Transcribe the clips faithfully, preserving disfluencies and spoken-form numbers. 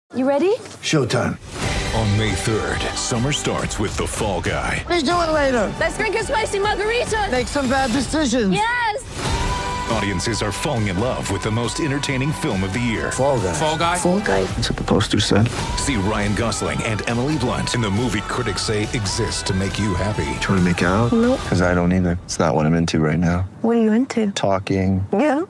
You ready? Showtime. On May third, summer starts with The Fall Guy. Let's do it later. Let's drink a spicy margarita. Make some bad decisions. Yes! Audiences are falling in love with the most entertaining film of the year. Fall Guy. Fall Guy? Fall Guy. That's what the poster said. See Ryan Gosling and Emily Blunt in the movie critics say exists to make you happy. Trying to make it out? Nope. Because I don't either. It's not what I'm into right now. What are you into? Talking. Yeah.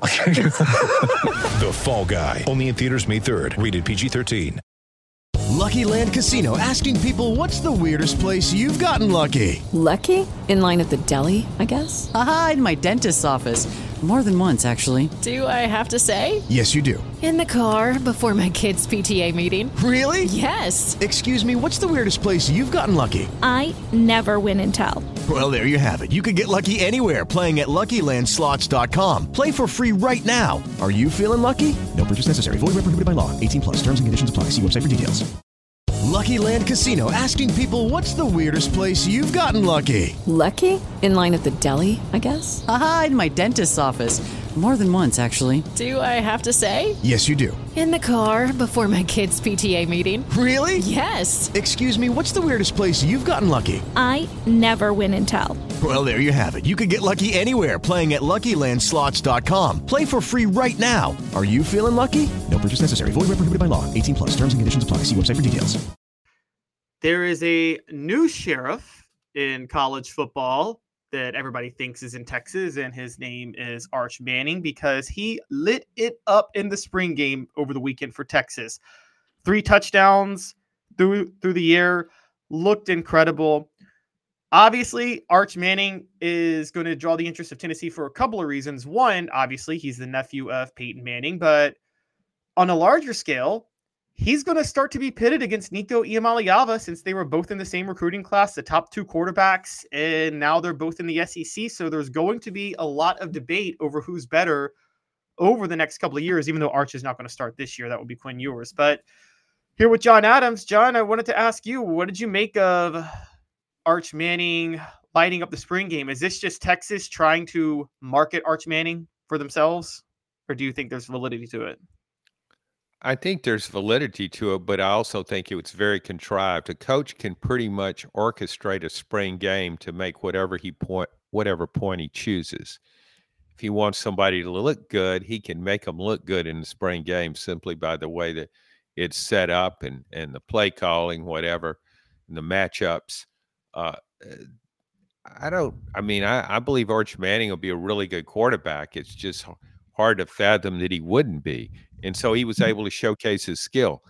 The Fall Guy. Only in theaters May third. Rated P G thirteen. Lucky Land Casino, asking people, what's the weirdest place you've gotten lucky? Lucky? In line at the deli, I guess? Aha, in my dentist's office. More than once, actually. Do I have to say? Yes, you do. In the car before my kids' P T A meeting. Really? Yes. Excuse me, what's the weirdest place you've gotten lucky? I never win and tell. Well, there you have it. You can get lucky anywhere, playing at Lucky Land Slots dot com. Play for free right now. Are you feeling lucky? No purchase necessary. Void where prohibited by law. eighteen plus. Terms and conditions apply. See website for details. Lucky Land Casino, asking people, what's the weirdest place you've gotten lucky? Lucky? In line at the deli, I guess? Aha, in my dentist's office. More than once, actually. Do I have to say? Yes, you do. In the car before my kids' P T A meeting. Really? Yes. Excuse me, what's the weirdest place you've gotten lucky? I never win and tell. Well, there you have it. You can get lucky anywhere, playing at Lucky Land Slots dot com. Play for free right now. Are you feeling lucky? No purchase necessary. Void where prohibited by law. eighteen plus. Terms and conditions apply. See website for details. There is a new sheriff in college football that everybody thinks is in Texas, and his name is Arch Manning because he lit it up in the spring game over the weekend for Texas. Three touchdowns through through the air, looked incredible. Obviously, Arch Manning is going to draw the interest of Tennessee for a couple of reasons. One, obviously, he's the nephew of Peyton Manning, but on a larger scale, he's going to start to be pitted against Nico Iamaleava since they were both in the same recruiting class, the top two quarterbacks, and now they're both in the S E C. So there's going to be a lot of debate over who's better over the next couple of years, even though Arch is not going to start this year. That would be Quinn Ewers. But here with John Adams. John, I wanted to ask you, what did you make of Arch Manning lighting up the spring game? Is this just Texas trying to market Arch Manning for themselves, or do you think there's validity to it? I think there's validity to it, but I also think it's very contrived. A coach can pretty much orchestrate a spring game to make whatever he point, whatever point he chooses. If he wants somebody to look good, he can make them look good in the spring game simply by the way that it's set up and, and the play calling, whatever, and the matchups. Uh, I don't, I mean, I, I believe Arch Manning will be a really good quarterback. It's just hard to fathom that he wouldn't be. And so he was able to showcase his skill.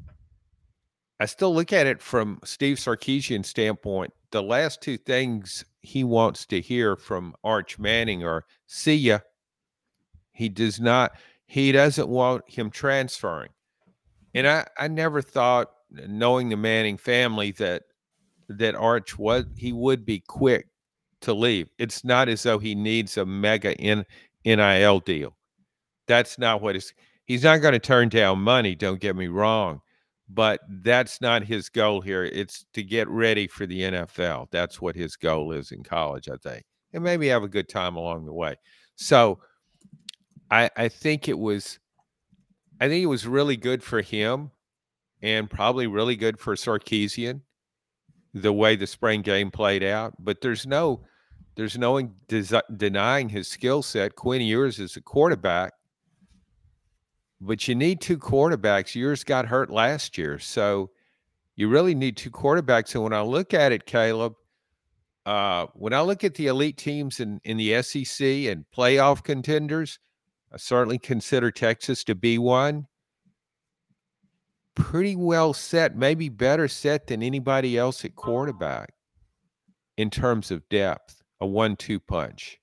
I still look at it from Steve Sarkisian's standpoint. The last two things he wants to hear from Arch Manning are, see ya. He does not, he doesn't want him transferring. And I, I never thought, knowing the Manning family, that that Arch was, he would be quick to leave. It's not as though he needs a mega N I L deal. That's not what it's, he's not going to turn down money, don't get me wrong, but that's not his goal here. It's to get ready for the N F L. That's what his goal is in college, I think, and maybe have a good time along the way. So I, I think it was, I think it was really good for him and probably really good for Sarkisian, the way the spring game played out. But there's no, there's no des- denying his skill set. Quinn Ewers is a quarterback. But you need two quarterbacks. Yours got hurt last year. So you really need two quarterbacks. And when I look at it, Caleb, uh, when I look at the elite teams in, in the S E C and playoff contenders, I certainly consider Texas to be one. Pretty well set, maybe better set than anybody else at quarterback in terms of depth, a one two punch.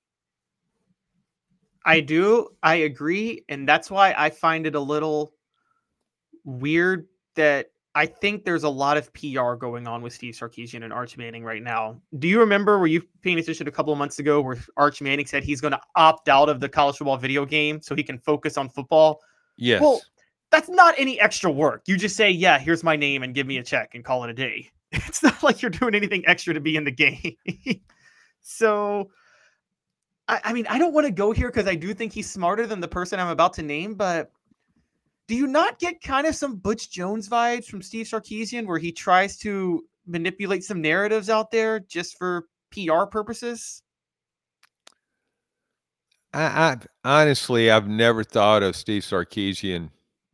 I do. I agree. And that's why I find it a little weird that I think there's a lot of P R going on with Steve Sarkisian and Arch Manning right now. Do you remember, were you paying attention a couple of months ago where Arch Manning said he's going to opt out of the college football video game so he can focus on football? Yes. Well, that's not any extra work. You just say, yeah, here's my name and give me a check and call it a day. It's not like you're doing anything extra to be in the game. So, I, I mean, I don't want to go here because I do think he's smarter than the person I'm about to name, but Do you not get kind of some Butch Jones vibes from Steve Sarkisian, where he tries to manipulate some narratives out there just for P R purposes? I, I honestly, I've never thought of Steve Sarkisian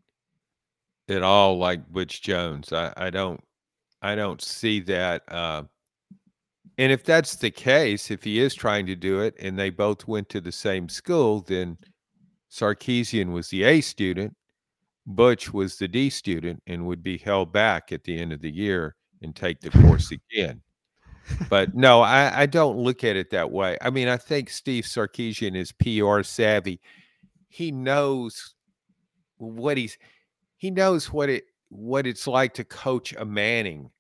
at all like Butch Jones. I, I don't, I don't see that. Uh, and if that's the case, if he is trying to do it, and they both went to the same school, then Sarkisian was the A student, Butch was the D student, and would be held back at the end of the year and take the course again. But no, I, I don't look at it that way. I mean, I think Steve Sarkisian is P R savvy. He knows what he's he knows what it what it's like to coach a Manning.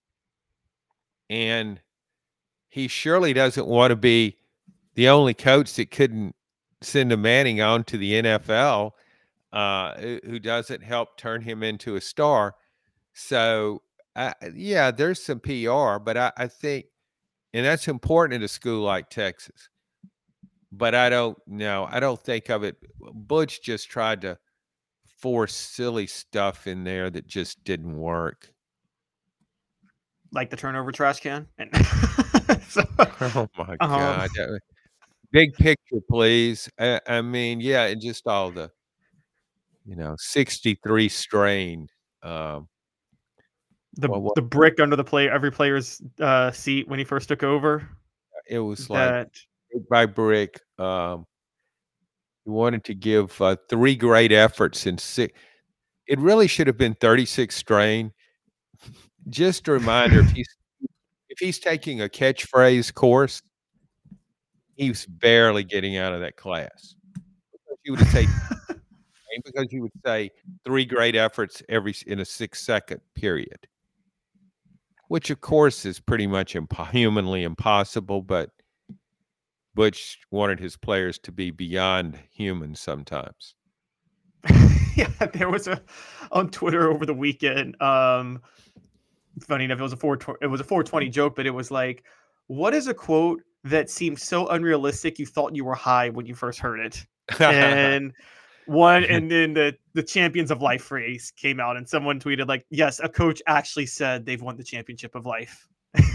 And he surely doesn't want to be the only coach that couldn't send a Manning on to the N F L, uh, who doesn't help turn him into a star. So, uh, yeah, there's some P R, but I, I think, and that's important at a school like Texas. But I don't know. I don't think of it. Butch just tried to force silly stuff in there that just didn't work. Like the turnover trash can? And so, oh, my um, God. Big picture, please. I, I mean, yeah, and just all the, you know, sixty-three strain. Um, the well, the brick under the play every player's uh, seat when he first took over. It was that... like brick by brick. Um, he wanted to give uh, three great efforts in six. It really should have been thirty-six strain. Just a reminder, if he's if he's taking a catchphrase course, he's barely getting out of that class. Because he would say, because he would say three great efforts every in a six second period, which of course is pretty much imp- humanly impossible. But Butch wanted his players to be beyond human sometimes. Yeah, there was a on Twitter over the weekend. Um, funny enough, it was a four it was a four twenty joke, but it was like, what is a quote that seemed so unrealistic you thought you were high when you first heard it? And one, and then the the Champions of Life phrase came out, and someone tweeted like, yes, a coach actually said they've won the championship of life.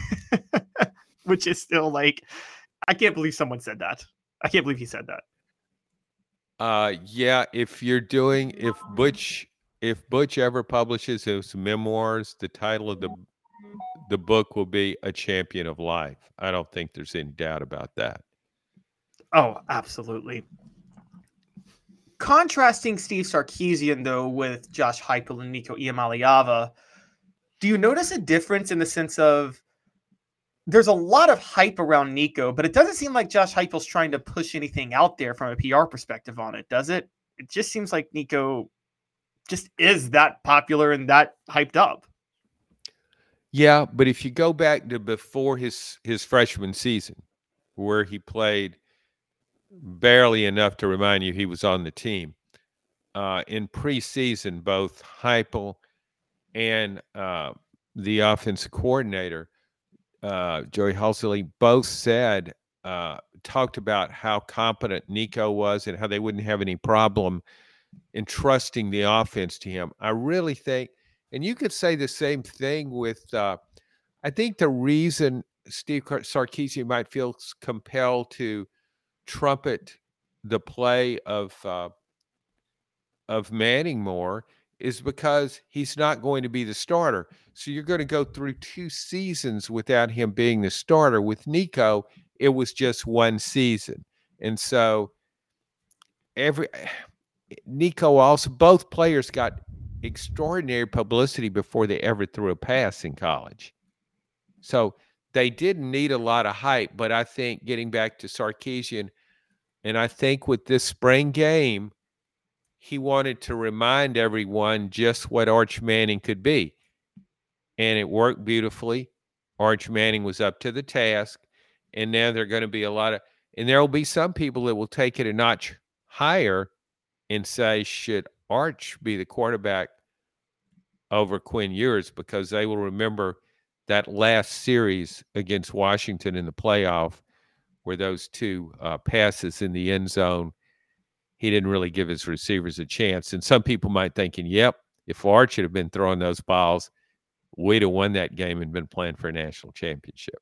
Which is still like, I can't believe someone said that. I can't believe he said that. Uh, yeah, if you're doing, if Butch, if Butch ever publishes his memoirs, the title of the the book will be A Champion of Life. I don't think there's any doubt about that. Oh, absolutely. Contrasting Steve Sarkisian, though, with Josh Heupel and Nico Iamaleava, do you notice a difference in the sense of there's a lot of hype around Nico, but it doesn't seem like Josh Heupel's trying to push anything out there from a P R perspective on it, does it? It just seems like Nico just is that popular and that hyped up. Yeah, but if you go back to before his his freshman season, where he played barely enough to remind you he was on the team, uh, in preseason, both Heupel and uh, the offensive coordinator, uh, Joey Halsey, both said, uh, talked about how competent Nico was and how they wouldn't have any problem entrusting the offense to him. I really think, and you could say the same thing with, uh, I think the reason Steve Sarkisian might feel compelled to trumpet the play of uh, of Manning more is because he's not going to be the starter. So you're going to go through two seasons without him being the starter. With Nico, it was just one season. And so every Nico also, both players got extraordinary publicity before they ever threw a pass in college. So they didn't need a lot of hype, but I think getting back to Sarkisian, and I think with this spring game, he wanted to remind everyone just what Arch Manning could be. And it worked beautifully. Arch Manning was up to the task. And now there are going to be a lot of, and there will be some people that will take it a notch higher and say, should Arch be the quarterback over Quinn Ewers? Because they will remember that last series against Washington in the playoff where those two uh, passes in the end zone, he didn't really give his receivers a chance. And some people might thinking, yep, if Arch had been throwing those balls, we'd have won that game and been playing for a national championship.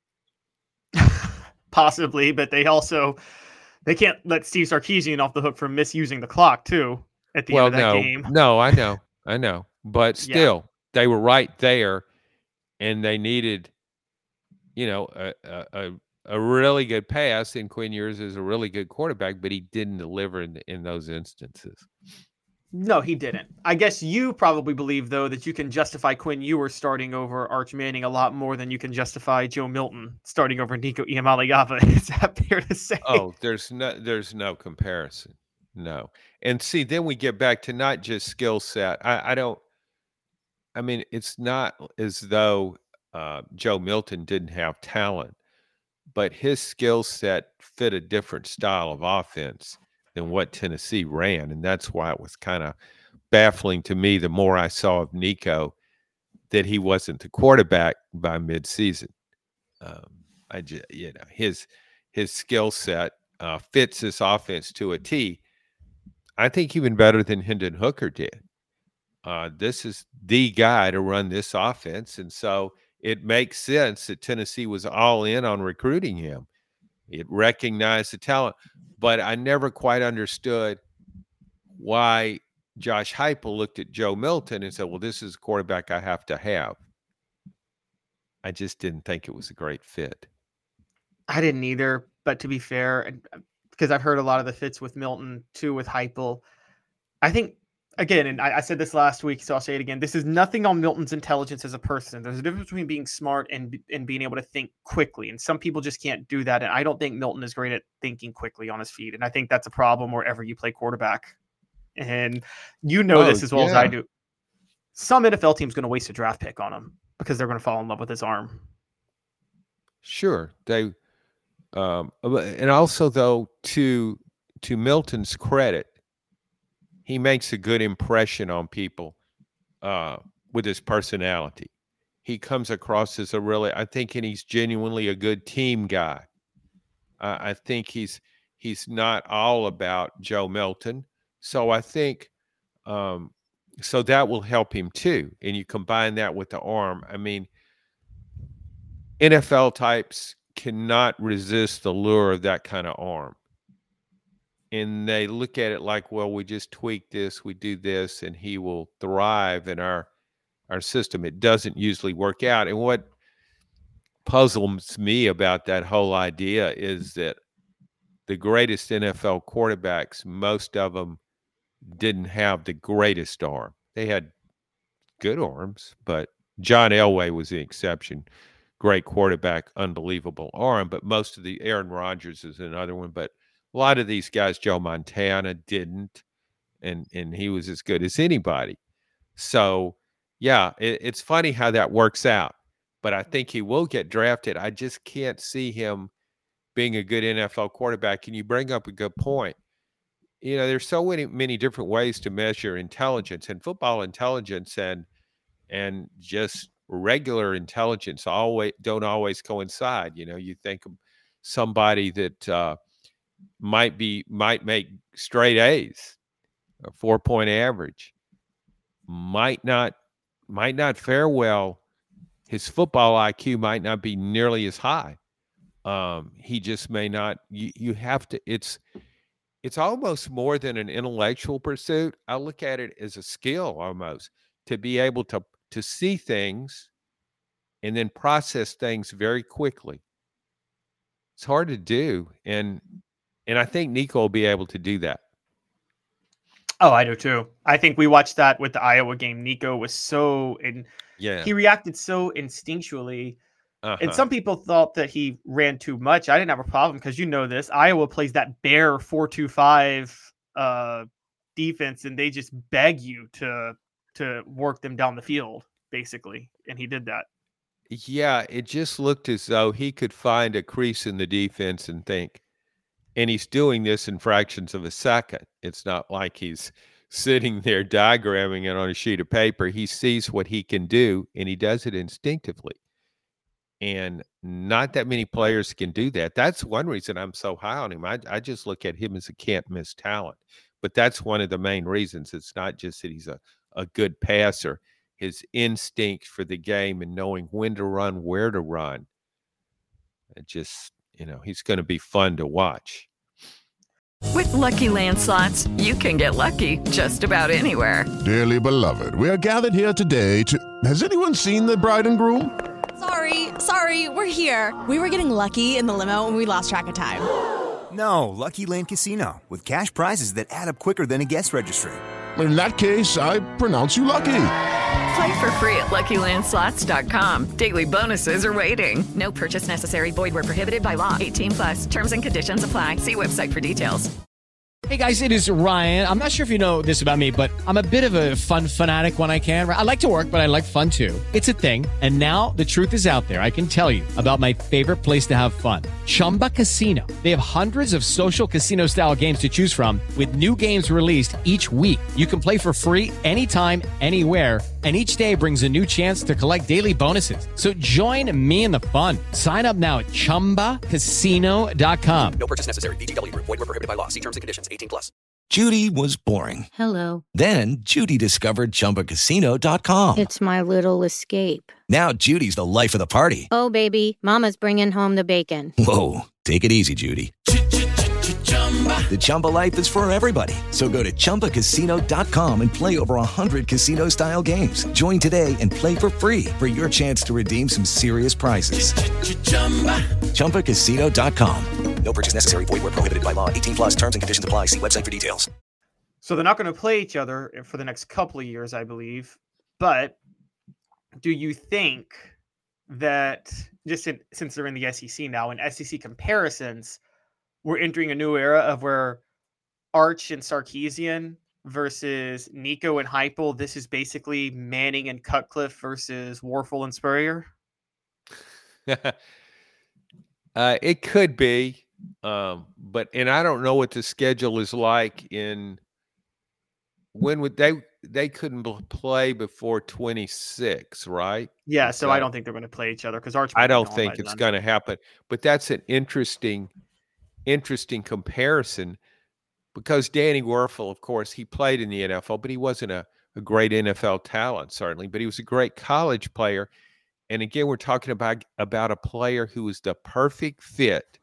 Possibly, but they also they can't let Steve Sarkisian off the hook for misusing the clock too at the well, end of that no, game. No, I know, I know, but still, yeah. They were right there, and they needed, you know, a a, a really good pass. And Quinn Ewers is a really good quarterback, but he didn't deliver in in those instances. No, he didn't. I guess you probably believe, though, that you can justify Quinn Ewers starting over Arch Manning a lot more than you can justify Joe Milton starting over Nico Iamaleava. Is that fair to say? Oh, there's no, there's no comparison. No. And see, then we get back to not just skill set. I, I don't, I mean, it's not as though uh, Joe Milton didn't have talent, but his skill set fit a different style of offense than what Tennessee ran. And that's why it was kind of baffling to me the more I saw of Nico that he wasn't the quarterback by midseason. Um, I just, you know, his his skill set uh, fits this offense to a T. I think even better than Hendon Hooker did. Uh, this is the guy to run this offense. And so it makes sense that Tennessee was all in on recruiting him. It recognized the talent. But I never quite understood why Josh Heupel looked at Joe Milton and said, well, this is a quarterback I have to have. I just didn't think it was a great fit. I didn't either. But to be fair, because I've heard a lot of the fits with Milton, too, with Heupel, I think, again, and I, I said this last week, so I'll say it again, this is nothing on Milton's intelligence as a person. There's a difference between being smart and and being able to think quickly, and some people just can't do that, and I don't think Milton is great at thinking quickly on his feet, and I think that's a problem wherever you play quarterback. And you know oh, this as well yeah. as I do. Some N F L team's going to waste a draft pick on him because they're going to fall in love with his arm. Sure. They, um, and also, though, to to Milton's credit, he makes a good impression on people uh, with his personality. He comes across as a really, I think, and he's genuinely a good team guy. Uh, I think he's he's not all about Joe Milton. So I think, um, so that will help him too. And you combine that with the arm. I mean, N F L types cannot resist the lure of that kind of arm. And they look at it like, well, we just tweak this, we do this, and he will thrive in our our system. It doesn't usually work out. And what puzzles me about that whole idea is that the greatest N F L quarterbacks, most of them didn't have the greatest arm. They had good arms, but John Elway was the exception. Great quarterback, unbelievable arm, but most of the Aaron Rodgers is another one, but a lot of these guys, Joe Montana didn't, and and he was as good as anybody. So, yeah, it, it's funny how that works out, but I think he will get drafted. I just can't see him being a good N F L quarterback, and you bring up a good point. You know, there's so many, many different ways to measure intelligence, and football intelligence and and just regular intelligence always don't always coincide. You know, you think of somebody that uh, might be might make straight A's, a four point average, might not might not fare well. His football I Q might not be nearly as high. Um, he just may not. You you have to. It's it's almost more than an intellectual pursuit. I look at it as a skill almost to be able to to see things and then process things very quickly. It's hard to do, and and I think Nico will be able to do that. Oh, I do too. I think we watched that with the Iowa game. Nico was so in, yeah, he reacted so instinctually. Uh-huh. And some people thought that he ran too much. I didn't have a problem because you know this. Iowa plays that bear four two five uh, defense, and they just beg you to to work them down the field, basically. And he did that. Yeah, it just looked as though he could find a crease in the defense and think, and he's doing this in fractions of a second. It's not like he's sitting there diagramming it on a sheet of paper. He sees what he can do, and he does it instinctively. And not that many players can do that. That's one reason I'm so high on him. I, I just look at him as a can't-miss talent. But that's one of the main reasons. It's not just that he's a, a good passer. His instinct for the game and knowing when to run, where to run. It just, you know, he's going to be fun to watch. With Lucky Land Slots, you can get lucky just about anywhere. Dearly beloved, we are gathered here today to... Has anyone seen the bride and groom? Sorry, sorry, we're here. We were getting lucky in the limo and we lost track of time. No, Lucky Land Casino, with cash prizes that add up quicker than a guest registry. In that case, I pronounce you lucky. Play for free at Lucky Land Slots dot com. Daily bonuses are waiting. No purchase necessary. Void where prohibited by law. eighteen plus. Terms and conditions apply. See website for details. Hey guys, it is Ryan. I'm not sure if you know this about me, but I'm a bit of a fun fanatic when I can. I like to work, but I like fun too. It's a thing. And now the truth is out there. I can tell you about my favorite place to have fun. Chumba Casino. They have hundreds of social casino style games to choose from with new games released each week. You can play for free anytime, anywhere. And each day brings a new chance to collect daily bonuses. So join me in the fun. Sign up now at chumba casino dot com. No purchase necessary. V G W. Void where prohibited by law. See terms and conditions. eighteen plus. Judy was boring. Hello. Then Judy discovered chumba casino dot com. It's my little escape. Now Judy's the life of the party. Oh, baby, mama's bringing home the bacon. Whoa, take it easy, Judy. The Chumba life is for everybody. So go to chumba casino dot com and play over one hundred casino-style games. Join today and play for free for your chance to redeem some serious prizes. chumba casino dot com. No purchase necessary. Void where prohibited by law. eighteen plus. Terms and conditions apply. See website for details. So they're not going to play each other for the next couple of years, I believe. But do you think that just in, since they're in the S E C now, in S E C comparisons, we're entering a new era of where Arch and Sarkisian versus Nico and Heupel, this is basically Manning and Cutcliffe versus Warfel and Spurrier? uh, it could be. Um, but, and I don't know what the schedule is like in, when would they, they couldn't play before twenty-six, right? Yeah. So I don't think they're going to play each other because Arch. I don't think it's going to happen, but that's an interesting, interesting comparison because Danny Werfel, of course, he played in the N F L, but he wasn't a, a great N F L talent, certainly, but he was a great college player. And again, we're talking about, about a player who was the perfect fit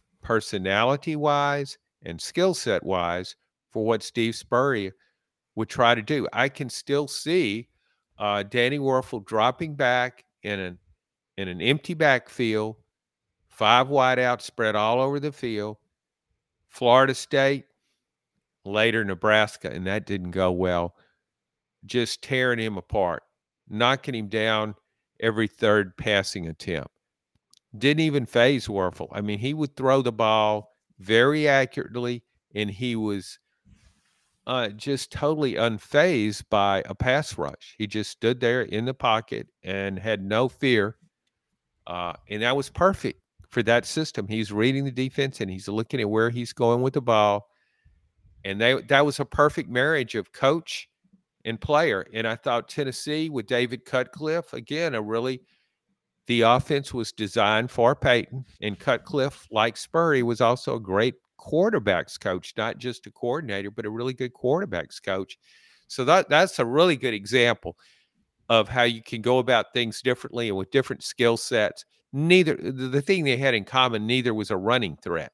personality-wise and skill set-wise for what Steve Spurrier would try to do. I can still see uh, Danny Werfel dropping back in an, in an empty backfield, five wideouts spread all over the field, Florida State, later Nebraska, and that didn't go well, just tearing him apart, knocking him down every third passing attempt. Didn't even phase Werfel. I mean, he would throw the ball very accurately, and he was uh, just totally unfazed by a pass rush. He just stood there in the pocket and had no fear, uh, and that was perfect for that system. He's reading the defense, and he's looking at where he's going with the ball, and they, that was a perfect marriage of coach and player. And I thought Tennessee with David Cutcliffe, again, a really – the offense was designed for Peyton, and Cutcliffe, like Spurrier, was also a great quarterbacks coach, not just a coordinator, but a really good quarterbacks coach. So that that's a really good example of how you can go about things differently and with different skill sets. Neither the thing they had in common, neither was a running threat,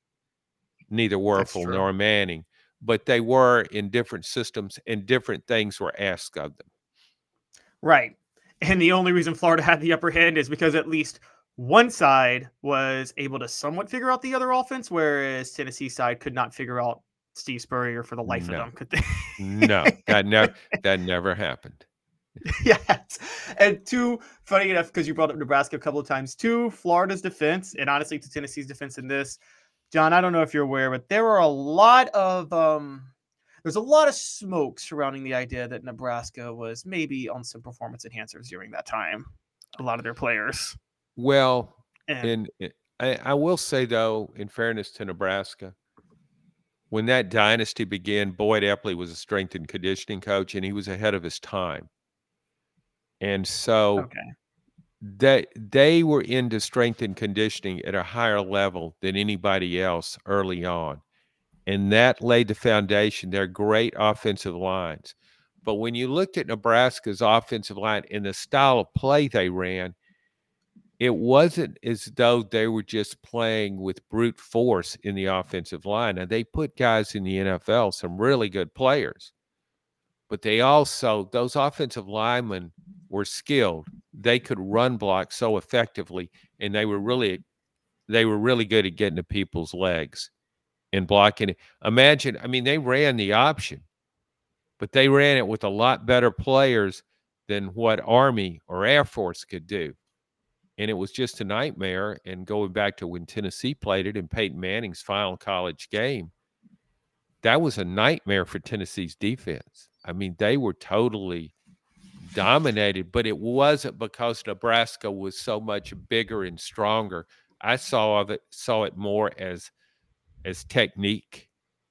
neither Werfel nor Manning, but they were in different systems and different things were asked of them. Right. And the only reason Florida had the upper hand is because at least one side was able to somewhat figure out the other offense, whereas Tennessee side could not figure out Steve Spurrier for the life no. of them, could they? no, that never that never happened. Yes. And two, funny enough, because you brought up Nebraska a couple of times, two, Florida's defense, and honestly to Tennessee's defense in this, John, I don't know if you're aware, but there were a lot of um There's a lot of smoke surrounding the idea that Nebraska was maybe on some performance enhancers during that time. A lot of their players. Well, and, and I, I will say, though, in fairness to Nebraska, when that dynasty began, Boyd Epley was a strength and conditioning coach, and he was ahead of his time. And so okay. they they were into strength and conditioning at a higher level than anybody else early on. And that laid the foundation. They're great offensive lines. But when you looked at Nebraska's offensive line and the style of play they ran, it wasn't as though they were just playing with brute force in the offensive line. Now, they put guys in the N F L, some really good players. But they also, those offensive linemen were skilled. They could run block so effectively, and they were really, they were really good at getting to people's legs and blocking it. Imagine, I mean, they ran the option, but they ran it with a lot better players than what Army or Air Force could do. And it was just a nightmare. And going back to when Tennessee played it in Peyton Manning's final college game, that was a nightmare for Tennessee's defense. I mean, they were totally dominated, but it wasn't because Nebraska was so much bigger and stronger. I saw of it, saw it more as as technique.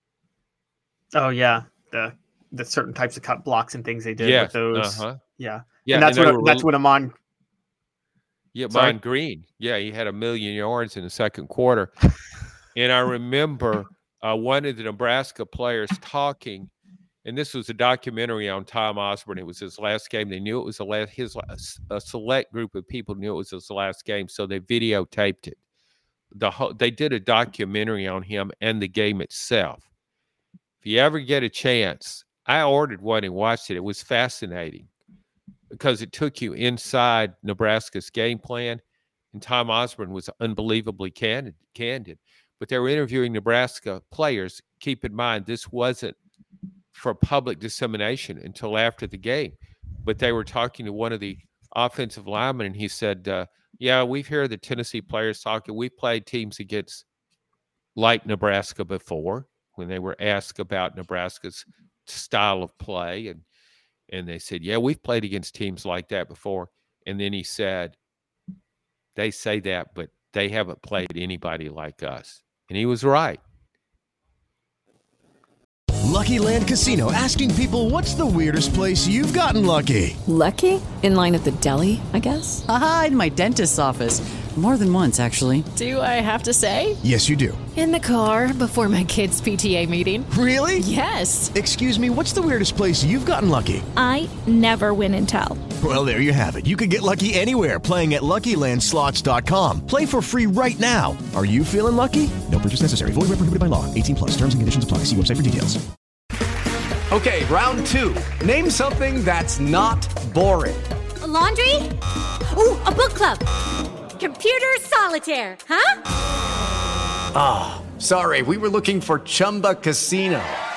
Oh yeah, the the certain types of cut blocks and things they did yeah, with those. Uh-huh. Yeah, yeah, and that's and what were, that's what Amon. Yeah, Sorry? Amon Green. Yeah, he had a million yards in the second quarter, and I remember uh, one of the Nebraska players talking. And this was a documentary on Tom Osborne. It was his last game. They knew it was a last, his a select group of people knew it was his last game, so they videotaped it. The whole, they did a documentary on him and the game itself. If you ever get a chance, I ordered one and watched it. It was fascinating because it took you inside Nebraska's game plan, and Tom Osborne was unbelievably candid. candid. But they were interviewing Nebraska players. Keep in mind, this wasn't for public dissemination until after the game. But they were talking to one of the offensive linemen, and he said, uh, yeah, we've heard the Tennessee players talking. We've played teams against like Nebraska before when they were asked about Nebraska's style of play. And, and they said, yeah, we've played against teams like that before. And then he said, they say that, but they haven't played anybody like us. And he was right. Lucky Land Casino, asking people, what's the weirdest place you've gotten lucky? Lucky? In line at the deli, I guess? Aha, in my dentist's office. More than once, actually. Do I have to say? Yes, you do. In the car before my kids' P T A meeting. Really? Yes. Excuse me, what's the weirdest place you've gotten lucky? I never win and tell. Well, there you have it. You can get lucky anywhere, playing at Lucky Land Slots dot com. Play for free right now. Are you feeling lucky? No purchase necessary. Void where prohibited by law. eighteen plus. Terms and conditions apply. See website for details. Okay, round two. Name something that's not boring. A laundry? Ooh, a book club. Computer solitaire, huh? Ah, oh, sorry. We were looking for Chumba Casino.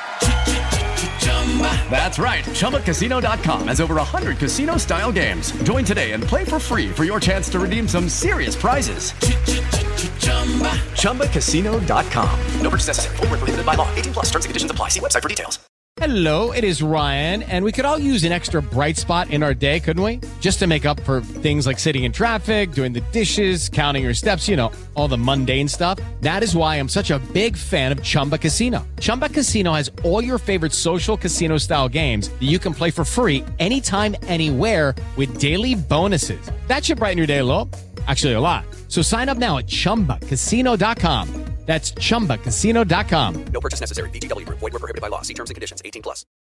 That's right. Chumba Casino dot com has over one hundred casino-style games. Join today and play for free for your chance to redeem some serious prizes. Chumba Casino dot com. No purchase necessary. Void where prohibited by law. eighteen plus. Terms and conditions apply. See website for details. Hello, it is Ryan, and we could all use an extra bright spot in our day, couldn't we? Just to make up for things like sitting in traffic, doing the dishes, counting your steps, you know, all the mundane stuff. That is why I'm such a big fan of Chumba Casino. Chumba Casino has all your favorite social casino-style games that you can play for free anytime, anywhere with daily bonuses. That should brighten your day a little. Actually, a lot. So sign up now at Chumba Casino dot com. That's Chumba Casino dot com. No purchase necessary. V G W Group. Void where prohibited by law. See terms and conditions. eighteen plus.